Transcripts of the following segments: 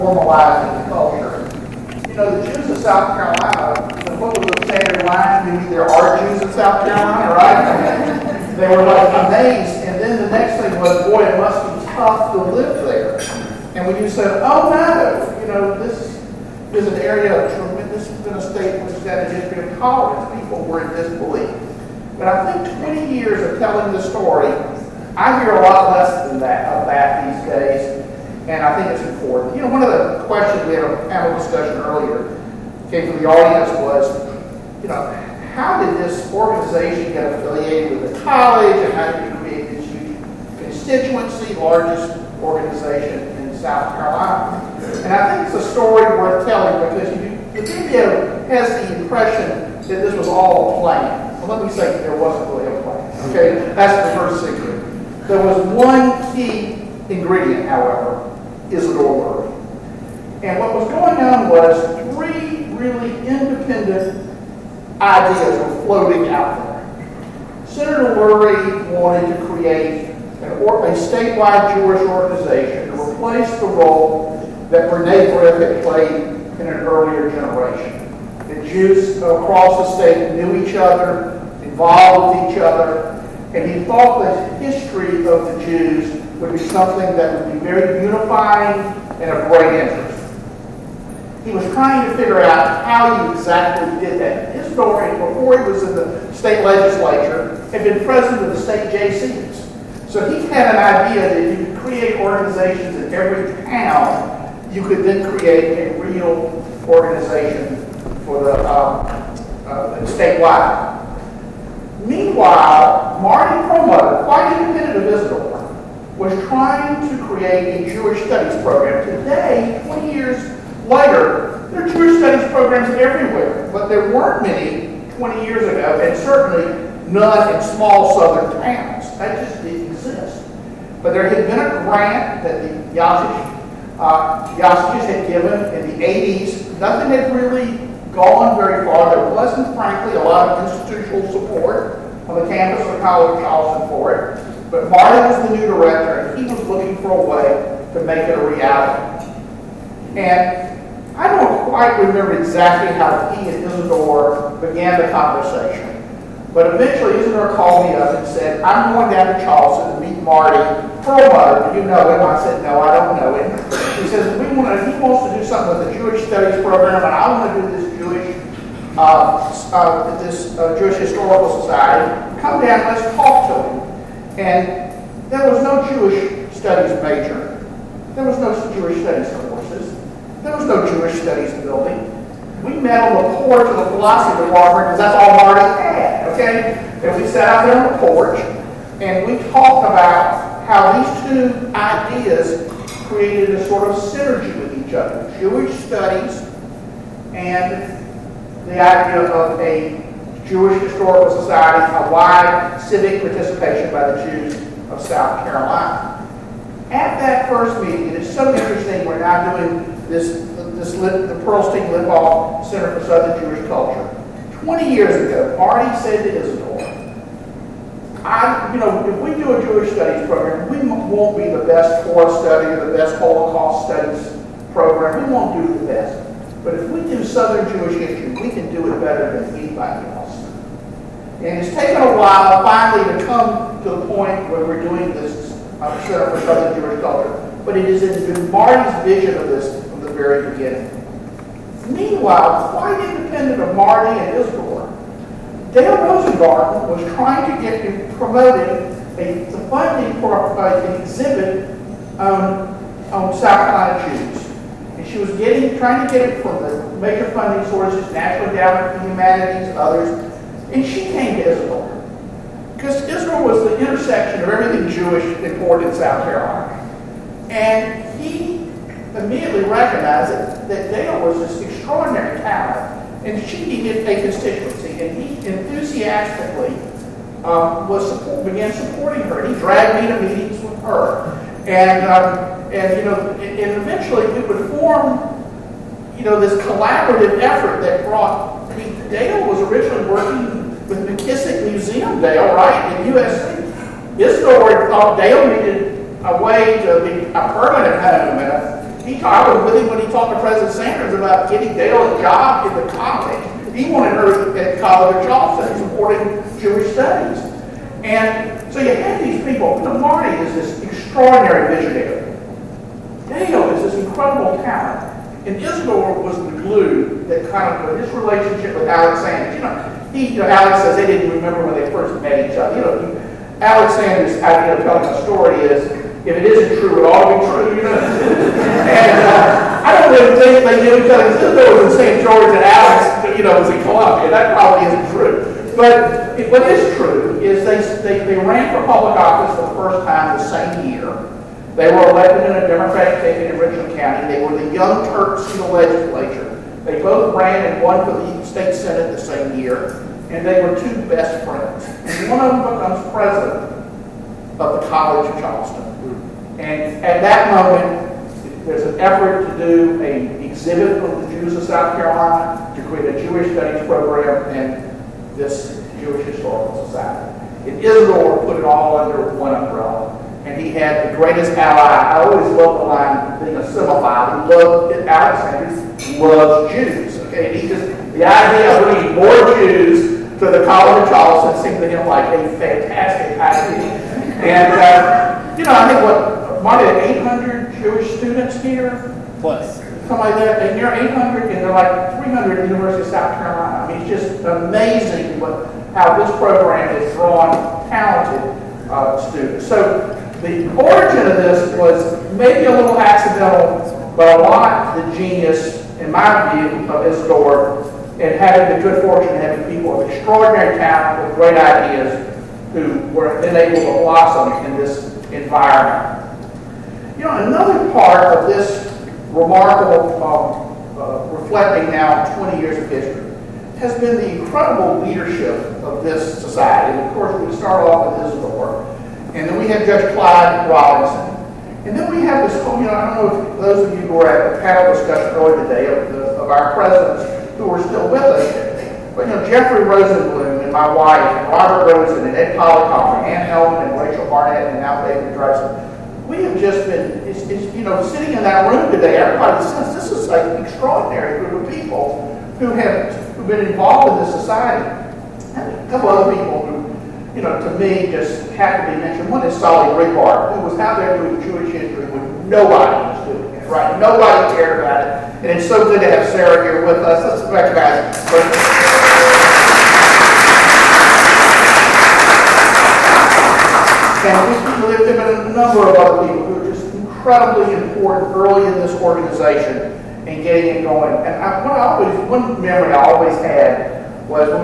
formalizing the culture. You know, the Jews of South Carolina, what was the standard line? There are Jews in South Carolina, right? They were like amazed. And then the next thing was, boy, it must be tough to live there. And when you said, oh no, you know, this is an area of tremendous, this has been a state which has had a history of tolerance, people were in disbelief. But I think 20 years of telling the story, I hear a lot less than that of that these days, and I think it's important. You know, one of the questions we had a panel discussion earlier came from the audience was, you know, how did this organization get affiliated with the college, and how did you create this huge constituency, largest organization in South Carolina? And I think it's a story worth telling because the video has the impression that this was all a plan. Well, let me say there wasn't really a plan. Okay, that's the first secret. There was one key ingredient, however, Isidore Lurie. And what was going on was three really independent ideas were floating out there. Senator Lurie wanted to create a statewide Jewish organization to replace the role that Brene Brown had played in an earlier generation. The Jews across the state knew each other, involved with each other, and he thought that history of the Jews would be something that would be very unifying and of great interest. He was trying to figure out how you exactly did that. His story, before he was in the state legislature, had been president of the state JCs. So he had an idea that if you could create organizations in every town, you could then create a real organization for the statewide. Meanwhile, Marty Perlmutter, quite independent of Isidore, was trying to create a Jewish studies program. Today, 20 years later, there are Jewish studies programs everywhere, but there weren't many 20 years ago, and certainly none in small southern towns. That just didn't exist. But there had been a grant that the Yassages had given in the 80s. Nothing had really gone very far. There wasn't, frankly, a lot of institutional support on the campus of College of Charleston for it. But Marty was the new director, and he was looking for a way to make it a reality. And I don't quite remember exactly how he and Isidore began the conversation. But eventually, Isidore called me up and said, I'm going down to Charleston to meet Marty Perlmutter. Do you know him? I said, no, I don't know him. He says, he wants to do something with the Jewish Studies program, and I want to do this Jewish Historical Society. Come down, let's talk to him. And there was no Jewish Studies major. There was no Jewish Studies courses. There was no Jewish Studies building. We met on the porch of the philosophy department because that's all Marty had, okay? And we sat out there on the porch and we talked about how these two ideas created a sort of synergy with each other. Jewish studies and the idea of a Jewish Historical Society, a wide civic participation by the Jews of South Carolina. At that first meeting, and it's so interesting, we're now doing the Pearlstein-Lipoff Center for Southern Jewish Culture. 20 years ago, Marty said to Isidore, if we do a Jewish Studies program, we won't be the best Torah study or the best Holocaust Studies program. We won't do the best. But if we do Southern Jewish history, we can do it better than anybody else. And it's taken a while finally to come to the point where we're doing this Center for Southern Jewish Culture. But it has been Marty's vision of this from the very beginning. Meanwhile, quite independent of Marty and Isidore, Dale Rosengarten was trying to get him promoted the funding for an exhibit on South Carolina Jews. And she was trying to get it from the major funding sources, National Endowment for the Humanities, others. And she came to Isidore. Because Isidore was the intersection of everything Jewish important in South Carolina. And he immediately recognized that Dale was this extraordinary talent, and she needed a constituency. And he enthusiastically began supporting her. And he dragged me to meetings with her. And eventually we would form, this collaborative effort that brought. Dale was originally working with McKissick Museum, Dale, right, in USC. Isidore thought Dale needed a way to be a permanent home I was with him when he talked to President Sanders about getting Dale a job in the college. He wanted her at College of Charleston supporting Jewish studies. And so you had these people. Marty is this extraordinary visionary. Dale is this incredible talent. And Isidore was the glue that kind of, his relationship with Alex Sanders. Alex says they didn't remember when they first met each other. Alex Sanders' idea of telling a story is, if it isn't true, it ought to be true, And I don't really think they knew each other. Isidore was in St. George and Alex, was in Columbia. That probably isn't true. But what is true is they ran for public office for the first time the same year. They were elected in a Democratic ticket in Richland County. They were the Young Turks in the legislature. They both ran and won for the state senate the same year. And they were two best friends. And one of them becomes president of the College of Charleston. And at that moment, there's an effort to do an exhibit of the Jews of South Carolina, to create a Jewish studies program in this Jewish Historical Society. And Isidore put it all under one umbrella. And he had the greatest ally. I always loved the line, being a Semiphile, he loved Alex Sanders, loves Jews. Okay, and he just, the idea of bringing more Jews to the College of Charleston seemed to him like a fantastic idea. And, I think Marty had 800 Jewish students here. Plus. Something like that. And near 800, and they're like 300 at the University of South Carolina. I mean, it's just amazing how this program has drawn talented students. So the origin of this was maybe a little accidental, but a lot the genius, in my view, of Isidore, and having the good fortune of having people of extraordinary talent with great ideas who were then able to blossom in this environment. Another part of this remarkable, reflecting now 20 years of history, has been the incredible leadership of this society. And of course, we start off with Isidore, and then we have Judge Clyde Robinson. And then we have this, I don't know if those of you who were at the panel discussion earlier today of our presidents who are still with us, but Jeffrey Rosenblum and my wife, and Robert Rosen, and Ed Polycom, and Ann Hellman, and Rachel Barnett, and now David Drexel, we have just been, sitting in that room today, everybody says this is an extraordinary group of people who've been involved in this society. And a couple other people who, to me, just have to be mentioned. One is Solly Rickard, who was out there doing Jewish history when nobody was doing it, right? Nobody cared about it. And it's so good to have Sarah here with us. Let's recognize her. And there have been a number of other people who are just incredibly important early in this organization and getting it going. And one memory I always had was when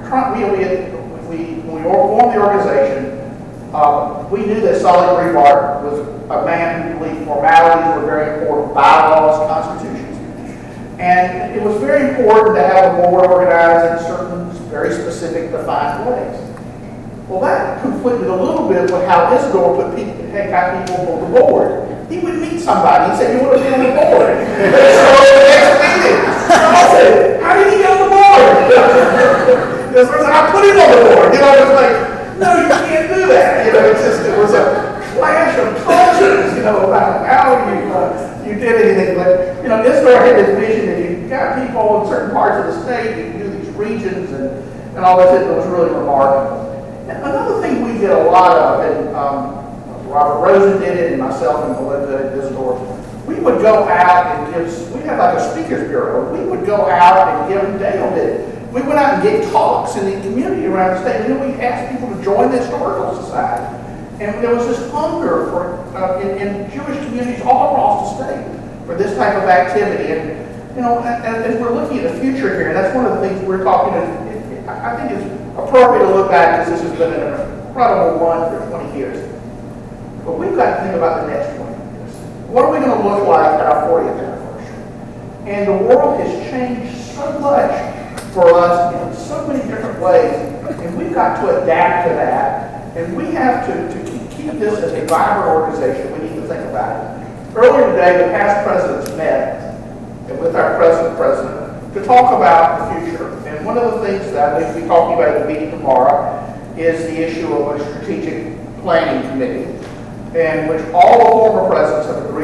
we formed the organization, we knew that Solly Rickard was a man who believed formalities were very important, bylaws, constitutions. And it was very important to have a board organized in certain very specific defined ways. Well, that conflicted a little bit with how Isidore got people on the board. He would meet somebody. He said, "You want to be on the board?" So the next meeting, I said, "How did he get on the board?" This person, I put him on the board. It was like, "No, you can't do that." It was a clash of cultures. About how you did anything. But Isidore had this vision that you got people in certain parts of the state, you do these regions and all that. It was really remarkable. And another thing we did a lot of, and Robert Rosen did it, and myself and Belinda and Isidore, we would go out and we had like a speakers bureau. We would go out and give them, Dale did. We went out and gave talks in the community around the state, and then we asked people to join the Historical Society. And there was this hunger for in Jewish communities all across the state for this type of activity. And as we're looking at the future here, and that's one of the things we're talking about. I think it's appropriate to look back because this has been an incredible run for 20 years. But we've got to think about the next 20 years. What are we going to look like at our 40th anniversary? And the world has changed so much for us in so many different ways, and we've got to adapt to that. And we have to keep this as a vibrant organization. We need to think about it. Earlier today, the past presidents met with our president to talk about the future. And one of the things that we'll be talking about at the meeting tomorrow is the issue of a strategic planning committee, in which all the former presidents have agreed to be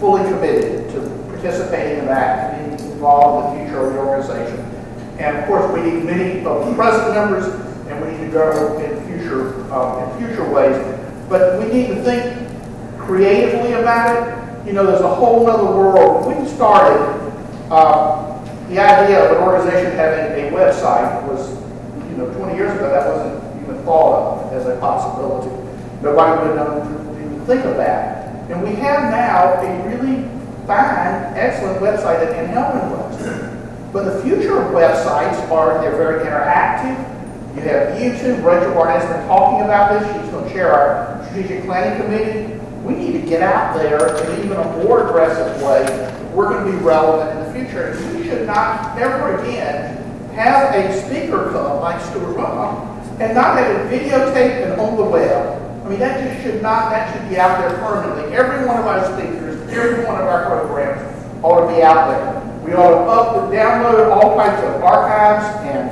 fully committed to participating in that and being involved in the future of the organization. And of course, we need many of the present members, and we need to grow in future ways. But we need to think creatively about it. You know, there's a whole other world. When we started, the idea of an organization having a website was, 20 years ago, that wasn't even thought of as a possibility. Nobody would have known to even think of that. And we have now a really fine, excellent website that Ann Hellman runs. But the future of websites they're very interactive. You have YouTube. Rachel Barnett's been talking about this. She's going to chair our strategic planning committee. We need to get out there in even a more aggressive way if we're going to be relevant in the future. And we should not ever again have a speaker come like Stuart Runoff and not have it videotaped and on the web. I mean, that should be out there permanently. Every one of our speakers, every one of our programs ought to be out there. We ought to download all kinds of archives and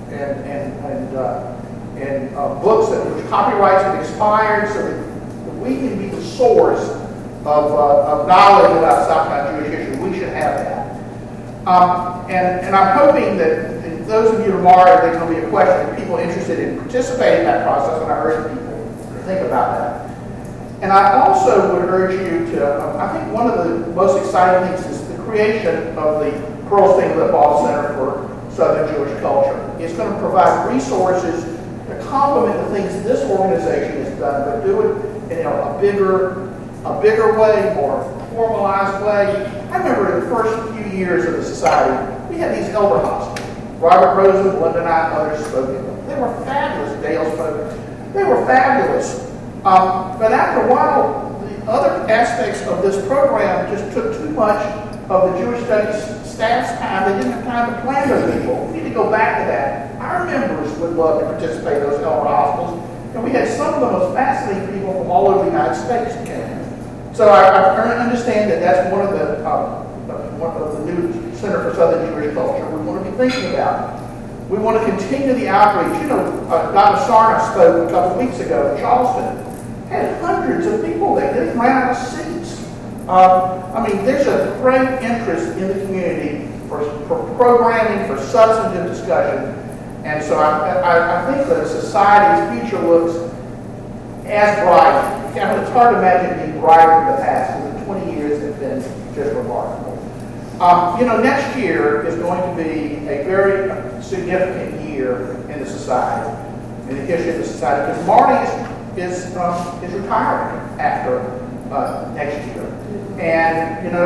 books that which copyrights have expired, so that we can be the source of knowledge about South Carolina Jewish history. We should have that. And I'm hoping that those of you tomorrow, there's going to be a question of people interested in participating in that process, and I urge people to think about that. And I also would urge you to, I think one of the most exciting things is the creation of the Pearl Steenlip-Off Center for Southern Jewish Culture. It's going to provide resources to complement the things this organization has done, but do it in a bigger way, more formalized way. I remember in the first few years of the society, we had these elder hospitals. Robert Rosen, Linda Knight, and others spoke in them. They were fabulous. Dale spoke. They were fabulous. But after a while, the other aspects of this program just took too much of the Jewish Studies staff's time. They didn't have time to plan those people. We need to go back to that. Our members would love to participate in those elder hospitals. And we had some of the most fascinating people from all over the United States that came. So I understand that that's one of the new Center for Southern Jewish Culture we want to be thinking about. We want to continue the outreach. Dr. Sarna spoke a couple of weeks ago in Charleston. Had hundreds of people there. They ran out of seats. There's a great interest in the community for programming, for substantive discussion. And so I think that society's future looks as bright. It's hard to imagine it being brighter than the past, because the 20 years have been just remarkable. Next year is going to be a very significant year in the society, in the history of the society, because Marty is retiring after next year. And,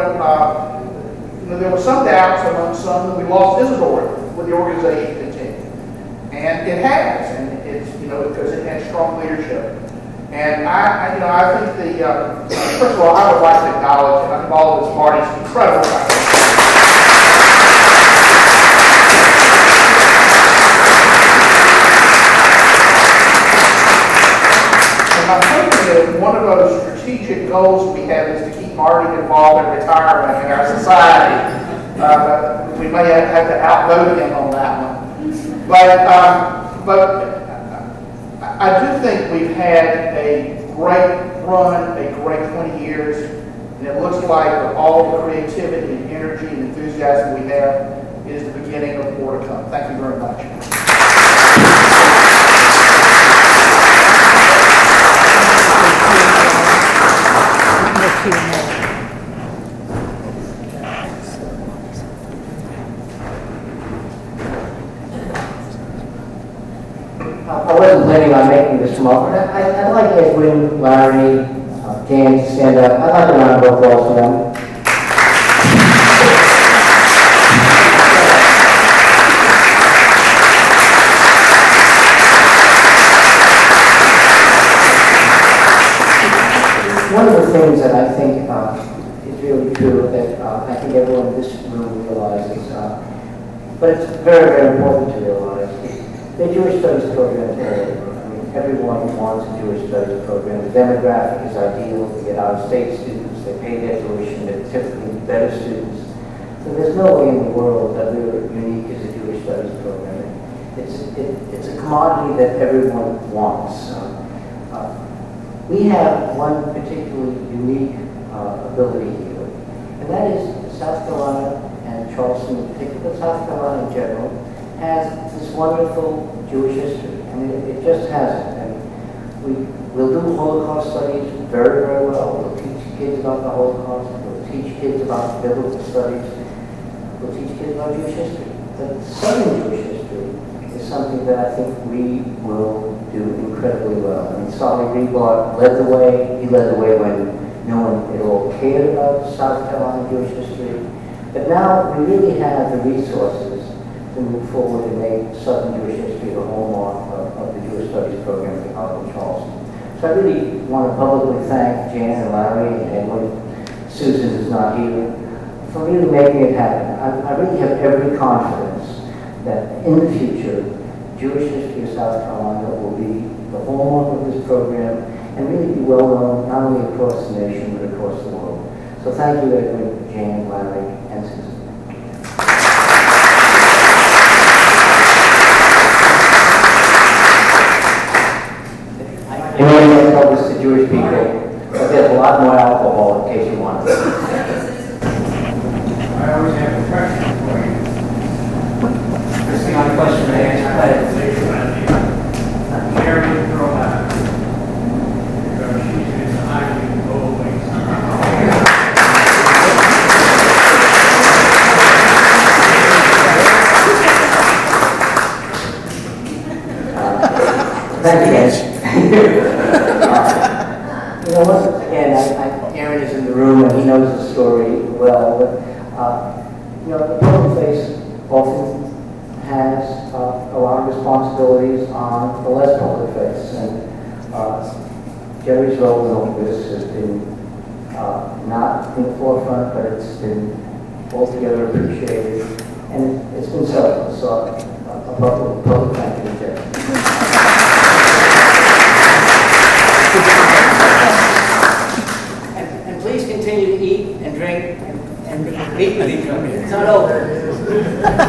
there were some doubts among some that we lost Isidore with the organization continuing. And it has, and it's, because it had strong leadership. And I think first of all, I would like to acknowledge and involve with Marty's incredible contribution. And I'm hoping that one of those strategic goals we have is to keep Marty involved in retirement in our society. We may have to outvote him on that one. But I do think we've had a great run, a great 20 years, and it looks like with all the creativity and energy and enthusiasm we have, it is the beginning of more to come. Thank you very much. I wasn't planning on making this tomorrow, but I'd like Edwin, Larry, Dan to stand up. I'd like a round of applause for them. One of the things that I think is really true that I think everyone in this room realizes, but it's very, very important to realize, the Jewish Studies program is all over. Everyone wants a Jewish Studies program. The demographic is ideal. They get out-of-state students. They pay their tuition. They're typically better students. So there's no way in the world that we're unique as a Jewish Studies program. It's a commodity that everyone wants. We have one particularly unique ability here. and that is South Carolina and Charleston in particular, but South Carolina in general, has this wonderful Jewish history. I mean, it just has it. And we'll do Holocaust studies very, very well. We'll teach kids about the Holocaust. We'll teach kids about biblical studies. We'll teach kids about Jewish history. But Southern Jewish history is something that I think we will do incredibly well. I mean, Solly Rebart led the way. He led the way when no one at all cared about South Carolina Jewish history. But now we really have the resources to move forward and make Southern Jewish history the hallmark of the Jewish Studies program at the College of Charleston. So I really want to publicly thank Jan and Larry and Edwin. Susan is not here, for really making it happen. I really have every confidence that in the future, Jewish history of South Carolina will be the hallmark of this program and really be well known not only across the nation but across the world. So thank you, Edwin, Jan, Larry, and Susan. You know, you tell this to Jewish people, but there's a lot more alcohol in case you want it. I always have a question for you. This is not a question to answer, but Mary girl out. Because she's been hiding always. thank you, guys. You know, once again, Aaron is in the room and he knows the story well, but you know, the public face often has a lot of responsibilities on the less public face, and Jerry's role in all this has been not in the forefront, but it's been altogether appreciated, and it's been selfless. So a public thank you to Jerry. And please continue to eat and drink and meet with each other. It's not over.